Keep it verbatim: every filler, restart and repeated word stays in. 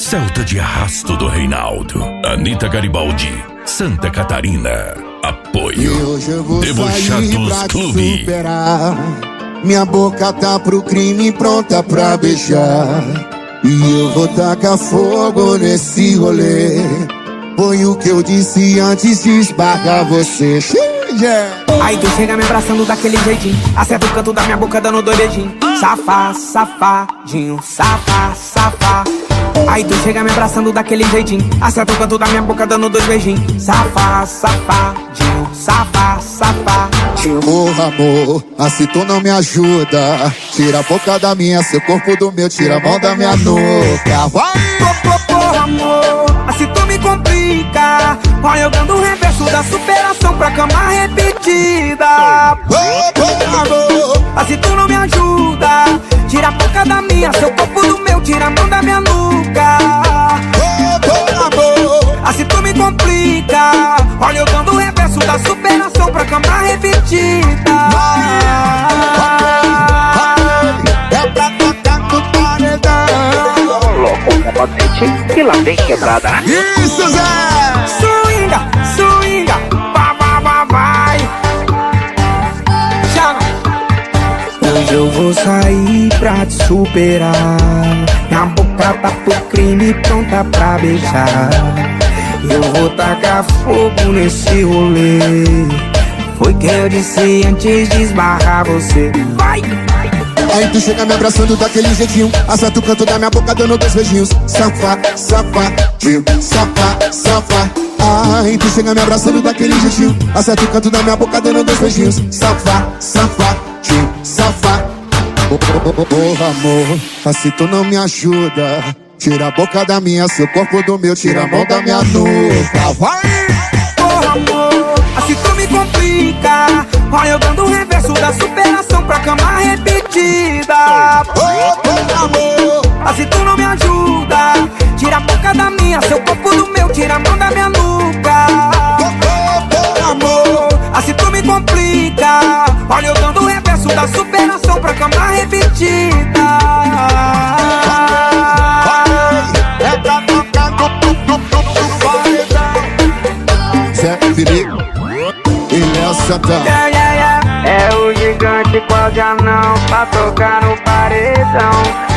Celta de Arrasto do Reinaldo, Anitta Garibaldi, Santa Catarina. Apoio Debochados Clube. Minha boca tá pro crime, pronta pra beijar. E eu vou tacar fogo nesse rolê. Foi o que eu disse antes de esbarrar você. Aí tu chega me abraçando daquele jeitinho, acerta o canto da minha boca dando dois beijinhos. Safá, safadinho, safá, safá. Aí tu chega me abraçando daquele jeitinho, acerta o canto da minha boca dando dois beijinhos. Safá, safadinho, safá, safá. Porra, amor, assim tu não me ajuda. Tira a boca da minha, seu corpo do meu, tira a mão da minha nuca. Vai! Porra, amor, assim tu me complica. Vai jogando o reverso da superação pra cama repetida. Porra, amor, assim tu não me ajuda. Tira a boca da minha, seu corpo do meu, tira a mão da minha nuca. porra, amor, assim tu me complica. Olha eu dando o reverso da superação pra cama repetida. é pra tocar no paredão. Louco, capacete e lá vem quebrada. Isso, Zé! Swinga, swinga, vai, vai, vai, vai. Chama. Hoje eu vou sair pra te superar. Minha boca tá pro crime, pronta pra beijar. Eu vou tacar fogo nesse rolê. Foi que eu disse antes de esbarrar você. Vai! Aí tu chega me abraçando daquele jeitinho, acerta o canto da minha boca dando dois beijinhos. Safá, safá, tio, safá, safá. Aí tu chega me abraçando daquele jeitinho, acerta o canto da minha boca dando dois beijinhos. Safá, safá, tio, safá. Porra, amor, assim tu não me ajuda. Tira a boca da minha, seu corpo do meu, tira a mão da minha nuca. Vai! Porra, amor, assim tu me complica. Vai jogando o reverso da superação pra cama repetida. Porra, amor, assim tu não me ajuda. Tira a boca da minha, seu corpo do meu, tira a mão da minha nuca. porra, amor, assim tu me complica. Olha eu dando o reverso da superação pra cama repetida. é pra tocar no paredão. Zé Felipe e Léo Santana. Yeah, yeah, yeah. É o gigante quase anão pra tocar no paredão.